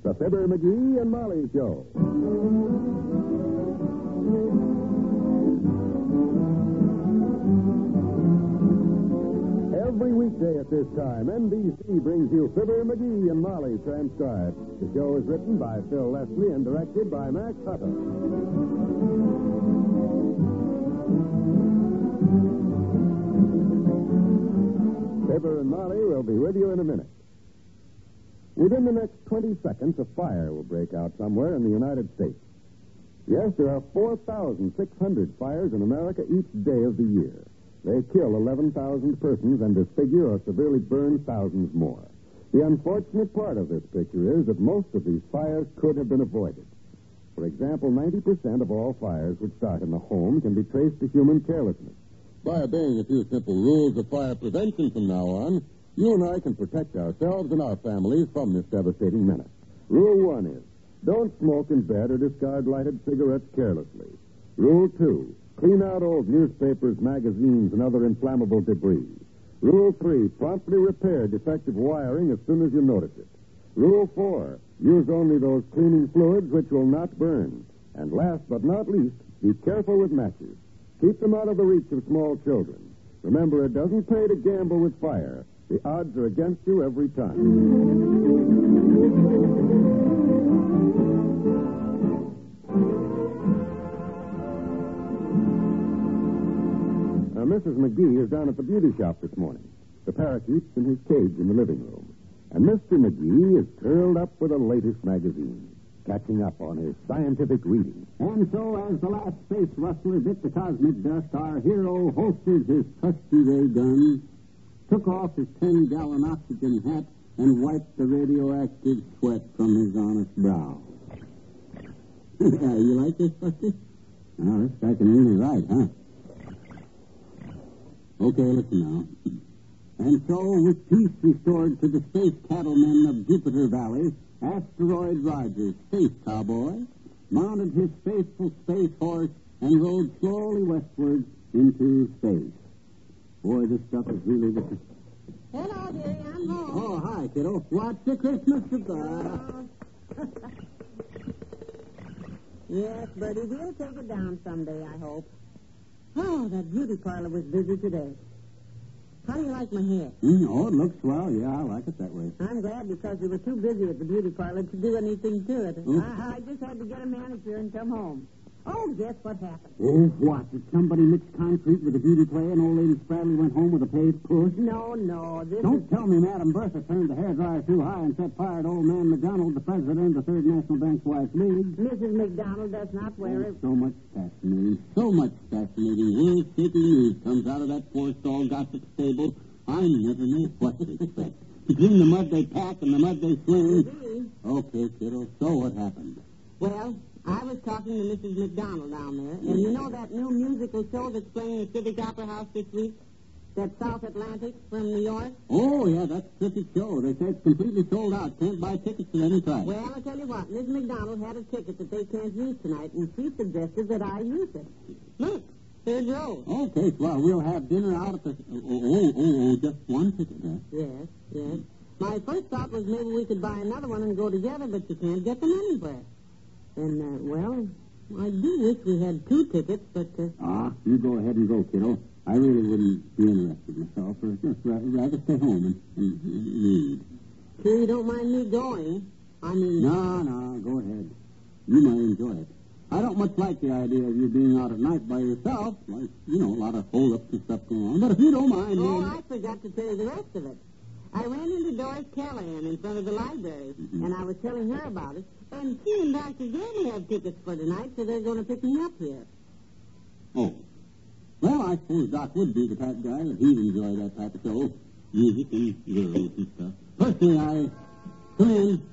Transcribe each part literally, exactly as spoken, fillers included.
the Fibber, McGee, and Molly Show. Every weekday at this time, N B C brings you Fibber, McGee, and Molly transcribed. The show is written by Phil Leslie and directed by Max Hutter. Fibber and Molly will be with you in a minute. Within the next twenty seconds, a fire will break out somewhere in the United States. Yes, there are four thousand six hundred fires in America each day of the year. They kill eleven thousand persons and disfigure or severely burn thousands more. The unfortunate part of this picture is that most of these fires could have been avoided. For example, ninety percent of all fires which start in the home can be traced to human carelessness. By obeying a few simple rules of fire prevention from now on, you and I can protect ourselves and our families from this devastating menace. Rule one is, don't smoke in bed or discard lighted cigarettes carelessly. Rule two, clean out old newspapers, magazines, and other inflammable debris. Rule three, promptly repair defective wiring as soon as you notice it. Rule four, use only those cleaning fluids which will not burn. And last but not least, be careful with matches. Keep them out of the reach of small children. Remember, it doesn't pay to gamble with fire. The odds are against you every time. Now, Missus McGee is down at the beauty shop this morning. The parakeet's in his cage in the living room. And Mister McGee is curled up with the latest magazine, catching up on his scientific reading. And so, as the last space rustler bit the cosmic dust, our hero holstered his trusty ray gun, took off his ten-gallon oxygen hat, and wiped the radioactive sweat from his honest brow. You like this, Buster? Now, this guy can really write, huh? Okay, listen now. And so, with peace restored to the space cattlemen of Jupiter Valley, Asteroid Rogers, space cowboy, mounted his faithful space horse and rode slowly westward into space. Boy, this stuff is really the... Hello, dearie, I'm home. Oh, hi, kiddo. What's the Christmas cigar? Yes, Bertie, we'll take it down someday, I hope. Oh, that beauty parlor was busy today. How do you like my hair? Mm, oh, it looks swell. Yeah, I like it that way. I'm glad because we were too busy at the beauty parlor to do anything to it. Oh. I, I just had to get a manicure and come home. Oh, guess what happened? Oh, what? Did somebody mix concrete with a beauty clay and old lady Spradley went home with a paved push? No, no, this Don't is... tell me Madam Bertha turned the hairdryer too high and set fire to old man McDonald, the president of the Third National Bank's Wives League. Missus McDonald does not wear Oh, it. so much fascinating, so much fascinating, world-shaking news comes out of that four-stall gossip stable. I never know what to expect. Between the mud they pack and the mud they sling. Okay, kiddo, so what happened? Well, I was talking to Missus McDonald down there, and you know that new musical show that's playing at Civic Opera House this week? That South Atlantic from New York? Oh, yeah, that's a terrific show. They say it's completely sold out. Can't buy tickets at any price. Well, I'll tell you what. Miss McDonald had a ticket that they can't use tonight, and she suggested that I use it. Look, there's Rose. Okay, well, we'll have dinner out at the... Oh, oh, oh, oh just one ticket, huh? Yes, yes. My first thought was maybe we could buy another one and go together, but you can't get them anywhere. And, uh, well, I do wish we had two tickets, but... Uh... Ah, you go ahead and go, kiddo. I really wouldn't be interested myself, or just rather, rather stay home and, and, and read. Sure you don't mind me going? I mean... No, no, go ahead. You might enjoy it. I don't much like the idea of you being out at night by yourself. Like, you know, a lot of hold-ups and stuff going on. But if you don't mind... Oh, then... I forgot to tell you the rest of it. I ran into Doris Callahan in front of the library, mm-hmm. and I was telling her about it. And she and Doctor Gamey have tickets for tonight, so they're going to pick me up here. Oh. Well, I suppose Doc would be the type of guy that he'd enjoy that type of show. Music and girls and stuff. Personally, I... Come in.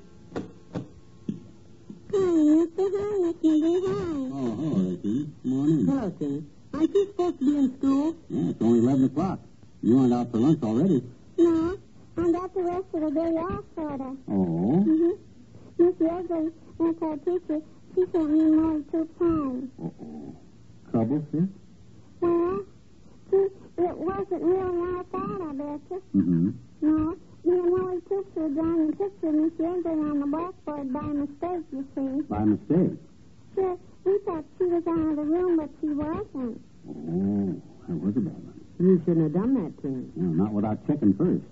Hi, Mister Hi, Mister Hi. Oh, hello, Ricky. Come on in. Hello, Timmy. Aren't you supposed to be in school? Yeah, it's only eleven o'clock. You aren't out for lunch already. No, I got the rest of the day off, sort of. Oh? Mm-hmm. Miss Yegley, that's our teacher, she sent me more two pounds. Uh-oh. Trouble, sis? Well, see, it wasn't really our fault, I bet you. Mm-hmm. No, Me and Willie Tips were drawing a picture of Miss Yeager on the blackboard by mistake, you see. By mistake? Sure, we thought she was out of the room, but she wasn't. Oh, that was a bad one. You shouldn't have done that to him. Well, not without checking first.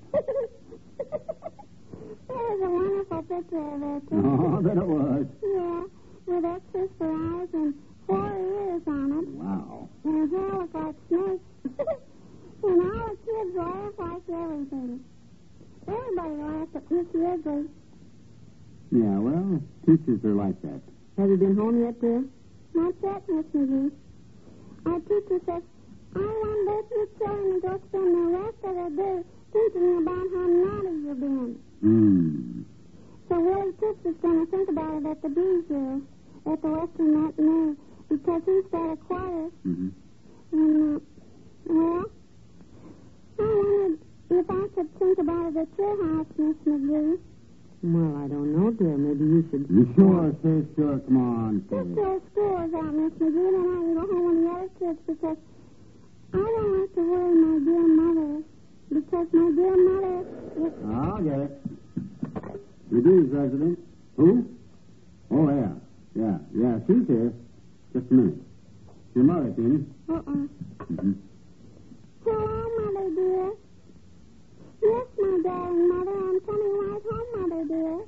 There was a wonderful picture of her, too. Oh, I bet it was. Yeah, with X's for eyes and four ears on it. Wow. And her hair looked like snakes. And all the kids laughed like everything. Everybody laughed at Miss Yeager. Yeah, well, teachers are like that. Have you been home yet, dear? Not yet, Miss McGee. Our teacher says, I wonder if you children to go spend the rest of the day thinking about how naughty you've been. Hmm. So Willie Tips is going to think about it at the Bijou, at the Western Matinee, because he's got a choir. Mm-hmm. And, uh, well, I wondered if I could think about it at your house, Miss McGee. Well, I don't know, dear. Maybe you should... You sure, say sure. Come on, Just say. till school is out, Miss McGee, then I can go home with the other kids because I don't like to worry my dear mother. Because my dear mother is... I'll get it. McGee's resident. Who? Oh, yeah. Yeah, yeah, she's here. Just a minute. Your mother, Teeny. Uh-uh. Mm-hmm. Hello, Mother dear. Yes, my darling mother, I'm coming right home, Mother dear.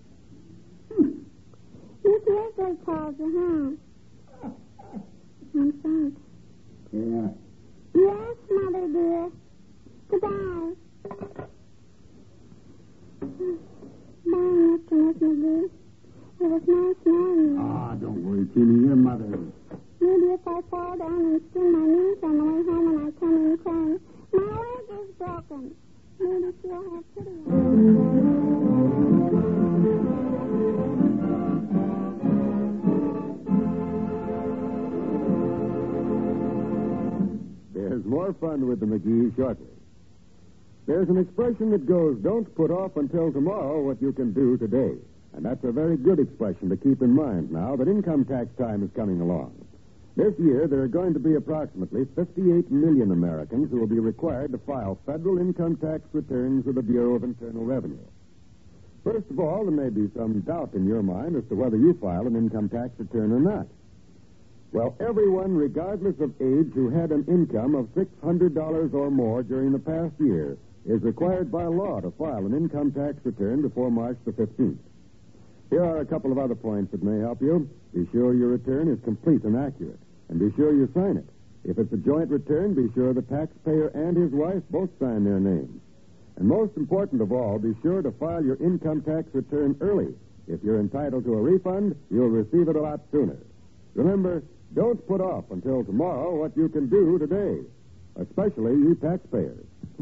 Miss Yeager calls you, huh? I'm sorry. Yeah. Yes, Mother dear. Goodbye. Bye, Mister Miss McGee. It was nice knowing you. Ah, don't worry, Teeny. Your mother. Maybe if I fall down and spin my knees on the way home and I come in crying, my leg is broken. Maybe she'll have pity on me. There's more fun with the McGees shortly. There's an expression that goes, don't put off until tomorrow what you can do today. And that's a very good expression to keep in mind now that income tax time is coming along. This year, there are going to be approximately fifty-eight million Americans who will be required to file federal income tax returns with the Bureau of Internal Revenue. First of all, there may be some doubt in your mind as to whether you file an income tax return or not. Well, everyone, regardless of age, who had an income of six hundred dollars or more during the past year is required by law to file an income tax return before March the fifteenth. Here are a couple of other points that may help you. Be sure your return is complete and accurate, and be sure you sign it. If it's a joint return, be sure the taxpayer and his wife both sign their names. And most important of all, be sure to file your income tax return early. If you're entitled to a refund, you'll receive it a lot sooner. Remember, don't put off until tomorrow what you can do today, especially you taxpayers.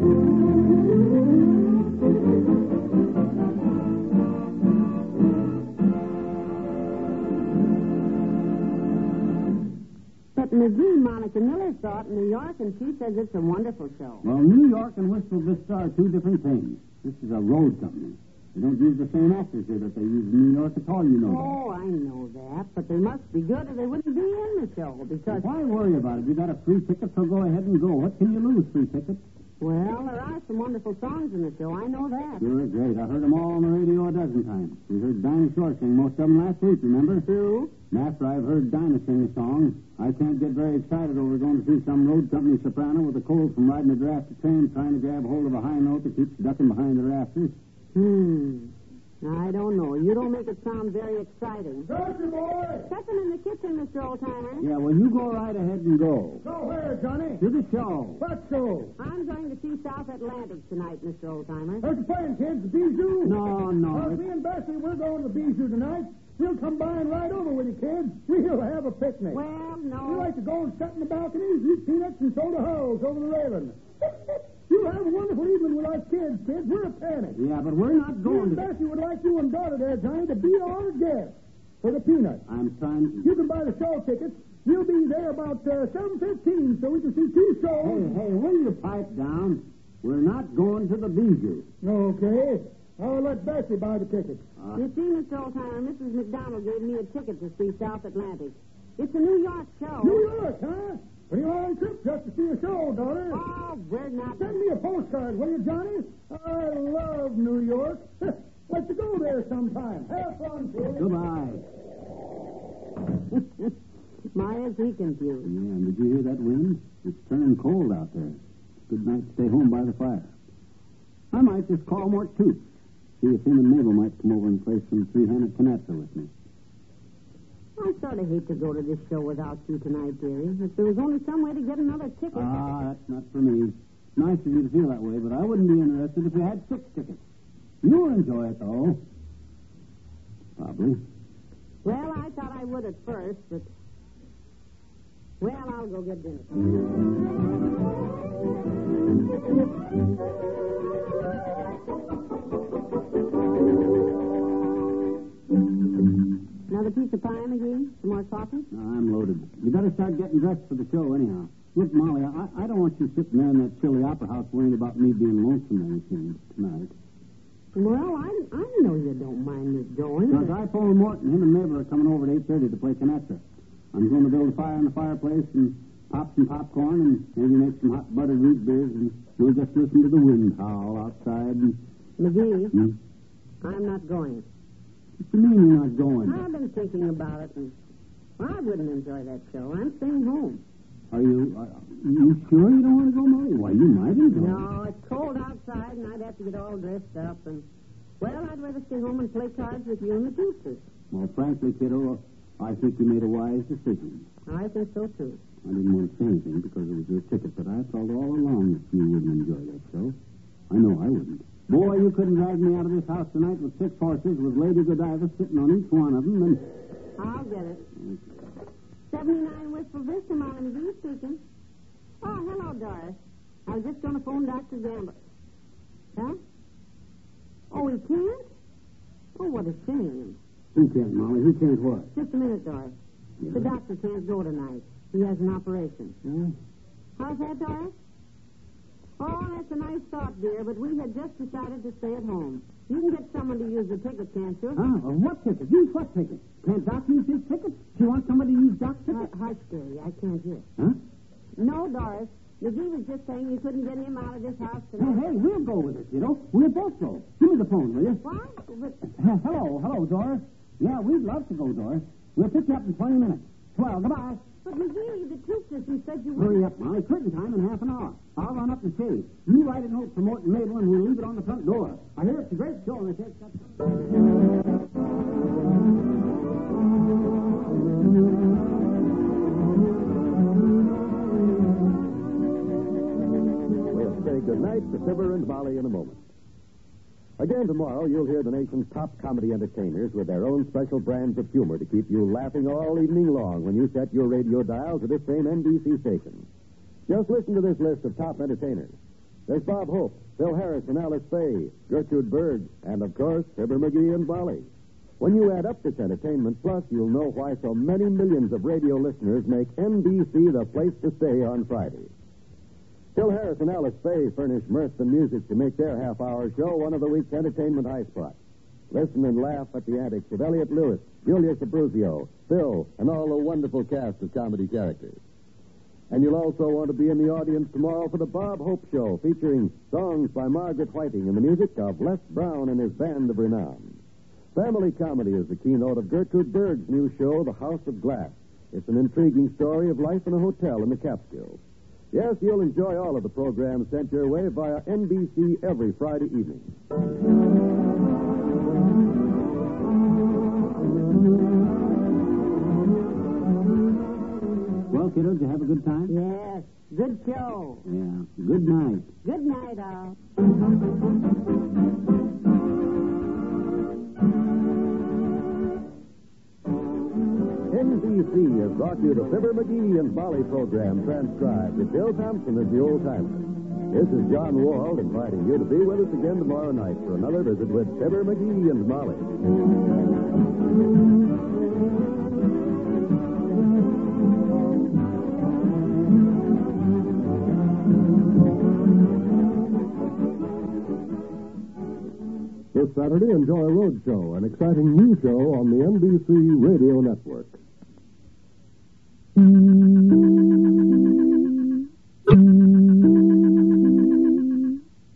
But McGee, Monica Miller saw it in New York, and she says it's a wonderful show. Well, New York and Wistful Vista are two different things. This is a road company. They don't use the same actors here that they use in New York at all, you know that. Oh, I know that, but they must be good or they wouldn't be in the show, because... Why worry about it? You got a free ticket, so go ahead and go. What can you lose, free tickets? Well, there are some wonderful songs in the show. I know that. Sure, great. I heard them all on the radio a dozen times. We heard Dinah Shore sing most of them last week, remember? True. And after I've heard Dinah sing a song, I can't get very excited over going to see some road company soprano with a cold from riding a drafty train trying to grab hold of a high note that keeps ducking behind the rafters. Hmm. I don't know. You don't make it sound very exciting. Doctor boy! Second in the kitchen, Mister Oldtimer. Yeah, well, you go right ahead and go. Go where, Johnny? To the show. What show? I'm going to see South Atlantic tonight, Mister Oldtimer. What's the plan, kids? The Bijou? No, no. Well, me and Bessie, we're going to the Bijou tonight. We'll come by and ride over with you, kids. We'll have a picnic. Well, We no. like to go and sit in the balconies, eat peanuts and soda hulls over the railing. You'll have a wonderful evening with us kids, kids. We're a panic. Yeah, but we're not Me going and to... Bessie would like you and daughter there, Johnny, to be our guests for the peanuts. I'm trying... You can buy the show tickets. We'll be there about uh, seven fifteen so we can see two shows. Hey, hey, will you pipe down? We're not going to the Bijou. Okay. I'll let Bessie buy the tickets. Uh, You see, Mister Oldtimer, Missus McDonald gave me a ticket to see South Atlantic. It's a New York show. New York, huh? Pretty long trip just to see a show, daughter. Oh, we're not... Send me a postcard, will you, Johnny? I love New York. Like to go there sometime. Have fun, kid. Goodbye. My, is he confused. Yeah, and did you hear that wind? It's turning cold out there. Good night to stay home by the fire. I might just call Mort Toots. See if him and Mabel might come over and play some three-handed canasta with me. I sort of hate to go to this show without you tonight, dearie. If there was only some way to get another ticket. Ah, that's not for me. Nice of you to feel that way, but I wouldn't be interested if you had six tickets. You'll enjoy it, though. Probably. Well, I thought I would at first, but... Well, I'll go get dinner. Another piece of pie, McGee? Some more coffee? No, I'm loaded. You better start getting dressed for the show anyhow. Look, Molly, I, I don't want you sitting there in that chilly opera house worrying about me being lonesome or anything tonight. Well, I, I know you don't mind me going. Because I phoned Morton. Him and Mabel are coming over at eight thirty to play canasta. I'm going to build a fire in the fireplace and pop some popcorn and maybe make some hot buttered root beers, and we'll just listen to the wind howl outside. And... McGee, Hmm? I'm not going. What do you mean you're not going? I've been thinking about it, and well, I wouldn't enjoy that show. I'm staying home. Are you, are you sure you don't want to go, Molly? Why, you might enjoy it. No, it's cold outside, and I'd have to get all dressed up, and, well, I'd rather stay home and play cards with you and the Tootses. Well, frankly, kiddo, I think you made a wise decision. I think so, too. I didn't want to say anything because it was your ticket, but I felt all along that you wouldn't enjoy that show. I know I wouldn't. Boy, you couldn't drag me out of this house tonight with six horses with Lady Godiva sitting on each one of them, and... I'll get it. seventy-nine Wistful Vista, Molly McGee speaking. Oh, hello, Doris. I was just going to phone Doctor Gamble. Huh? Oh, he can't? Oh, what a shame. Who can't, Molly? Who can't what? Just a minute, Doris. Yeah? The doctor can't go tonight. He has an operation. Yeah? How's that, Doris? Oh, that's a nice thought, dear, but we had just decided to stay at home. You can get someone to use the ticket, can't you? Huh? Well, what ticket? Use what ticket? Can't Doc use his ticket? Do you want somebody to use Doc's ticket? Uh, hush, dearie. I can't hear. Huh? No, Doris. McGee was just saying you couldn't get him out of this house Hey, tonight. hey, we'll go with it, kiddo. We'll both go. Give me the phone, will you? What? But, Uh, hello, hello, Doris. Yeah, we'd love to go, Doris. We'll pick you up in twenty minutes. Swell, goodbye. but McGee, the Tootses, you said you Hurry were... up, Molly. Curtain time in half an hour. I'll run up and shave. You write a note for Morton Mabel, and we'll leave it on the front door. I hear it's a great show, and they say it's got... We'll say goodnight to Fibber and Molly in a moment. Again tomorrow, you'll hear the nation's top comedy entertainers with their own special brands of humor to keep you laughing all evening long when you set your radio dial to this same N B C station. Just listen to this list of top entertainers. There's Bob Hope, Phil Harris and Alice Faye, Gertrude Berg, and, of course, Fibber McGee and Molly. When you add up this entertainment, plus, you'll know why so many millions of radio listeners make N B C the place to stay on Friday. Phil Harris and Alice Faye furnish mirth and music to make their half-hour show one of the week's entertainment high spots. Listen and laugh at the antics of Elliot Lewis, Julius Abruzio, Phil, and all the wonderful cast of comedy characters. And you'll also want to be in the audience tomorrow for the Bob Hope Show, featuring songs by Margaret Whiting and the music of Les Brown and his band of renown. Family comedy is the keynote of Gertrude Berg's new show, The House of Glass. It's an intriguing story of life in a hotel in the Catskills. Yes, you'll enjoy all of the programs sent your way via N B C every Friday evening. Well, kiddo, did you have a good time? Yes, good show. Yeah. Good night. Good night, all. N B C has brought you the Fibber McGee and Molly program transcribed with Bill Thompson as the old-timer. This is John Wald inviting you to be with us again tomorrow night for another visit with Fibber McGee and Molly. This Saturday, enjoy Roadshow, an exciting new show on the N B C Radio Network.